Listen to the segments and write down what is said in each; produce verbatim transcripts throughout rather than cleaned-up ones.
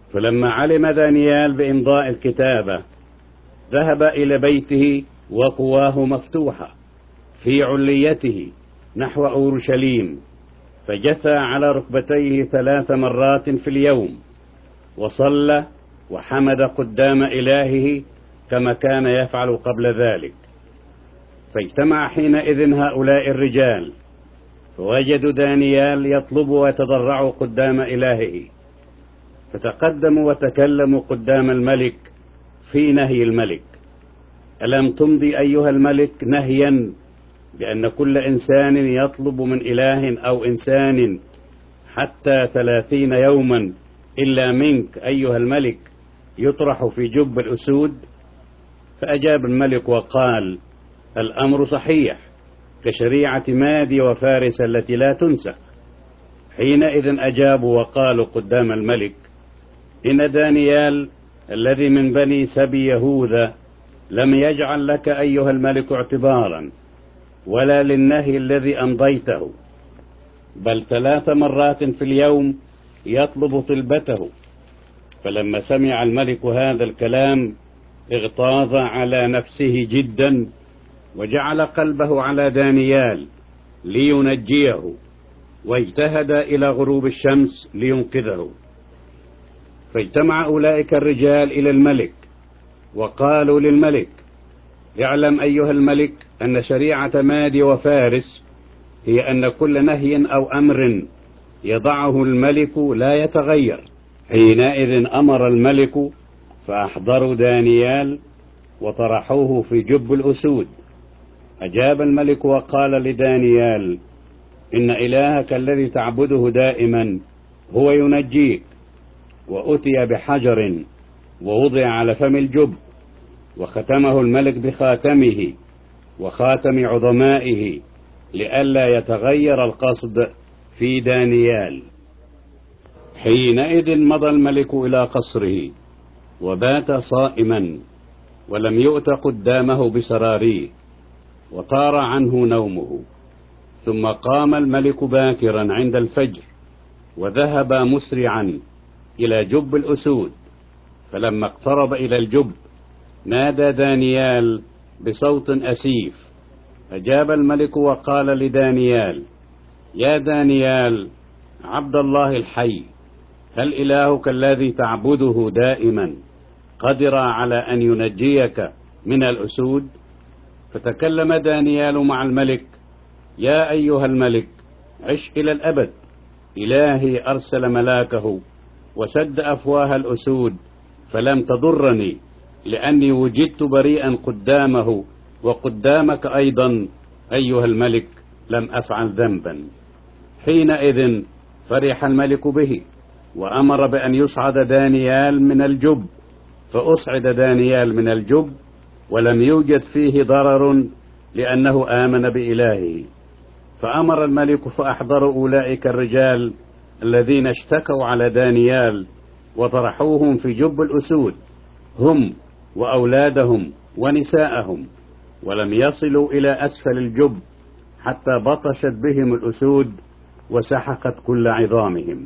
فلما علم دانيال بإمضاء الكتابة ذهب إلى بيته وقواه مفتوحة في عليته نحو أورشليم، فجثى على ركبتيه ثلاث مرات في اليوم وصلى وحمد قدام إلهه كما كان يفعل قبل ذلك. فاجتمع حينئذ هؤلاء الرجال فوجدوا دانيال يطلب ويتضرع قدام إلهه، فتقدموا وتكلموا قدام الملك في نهي الملك: ألم تمضي أيها الملك نهيا بأن كل إنسان يطلب من إله أو إنسان حتى ثلاثين يوما إلا منك أيها الملك يطرح في جب الأسود؟ فأجاب الملك وقال: الأمر صحيح كشريعة مادي وفارس التي لا تنسخ. حينئذ أجابوا وقالوا قدام الملك: إن دانيال الذي من بني سبي يهوذا لم يجعل لك أيها الملك اعتبارا ولا للنهي الذي أمضيته، بل ثلاث مرات في اليوم يطلب طلبته. فلما سمع الملك هذا الكلام اغتاظ على نفسه جدا، وجعل قلبه على دانيال لينجيه، واجتهد إلى غروب الشمس لينقذه. فاجتمع أولئك الرجال إلى الملك وقالوا للملك: اعلم أيها الملك أن شريعة مادي وفارس هي أن كل نهي أو أمر يضعه الملك لا يتغير. حينئذ أمر الملك فأحضروا دانيال وطرحوه في جب الأسود. أجاب الملك وقال لدانيال: إن إلهك الذي تعبده دائما هو ينجيك. وأتي بحجر ووضع على فم الجب، وختمه الملك بخاتمه وخاتم عظمائه لئلا يتغير القصد في دانيال. حينئذ مضى الملك إلى قصره وبات صائما، ولم يؤت قدامه بسراريه، وطار عنه نومه. ثم قام الملك باكرا عند الفجر وذهب مسرعا إلى جب الأسود. فلما اقترب إلى الجب نادى دانيال بصوت أسيف. أجاب الملك وقال لدانيال: يا دانيال عبد الله الحي، هل إلهك الذي تعبده دائما قدر على أن ينجيك من الأسود؟ فتكلم دانيال مع الملك: يا أيها الملك، عش إلى الأبد. إلهي أرسل ملاكه وسد أفواه الأسود فلم تضرني، لأني وجدت بريئا قدامه وقدامك أيضا أيها الملك لم أفعل ذنبا. حينئذ فرح الملك به وأمر بأن يصعد دانيال من الجب، فأصعد دانيال من الجب ولم يوجد فيه ضرر لأنه آمن بإلهه. فأمر الملك فأحضروا أولئك الرجال الذين اشتكوا على دانيال وطرحوهم في جب الأسود، هم وأولادهم ونساءهم، ولم يصلوا إلى أسفل الجب حتى بطشت بهم الأسود وسحقت كل عظامهم.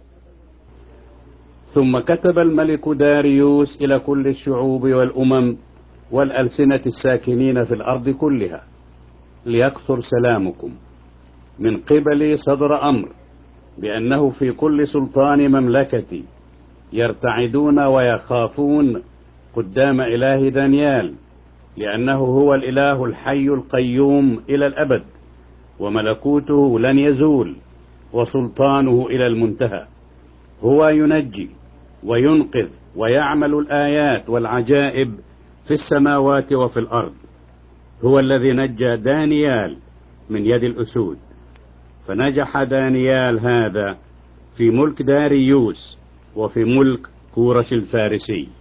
ثم كتب الملك داريوس إلى كل الشعوب والأمم والألسنة الساكنين في الأرض كلها: ليكثر سلامكم. من قبل صدر أمر بأنه في كل سلطان مملكتي يرتعدون ويخافون قدام إله دانيال، لأنه هو الإله الحي القيوم إلى الأبد، وملكوته لن يزول، وسلطانه إلى المنتهى. هو ينجي وينقذ ويعمل الآيات والعجائب في السماوات وفي الأرض. هو الذي نجى دانيال من يد الأسود. فنجح دانيال هذا في ملك داريوس وفي ملك كورش الفارسي.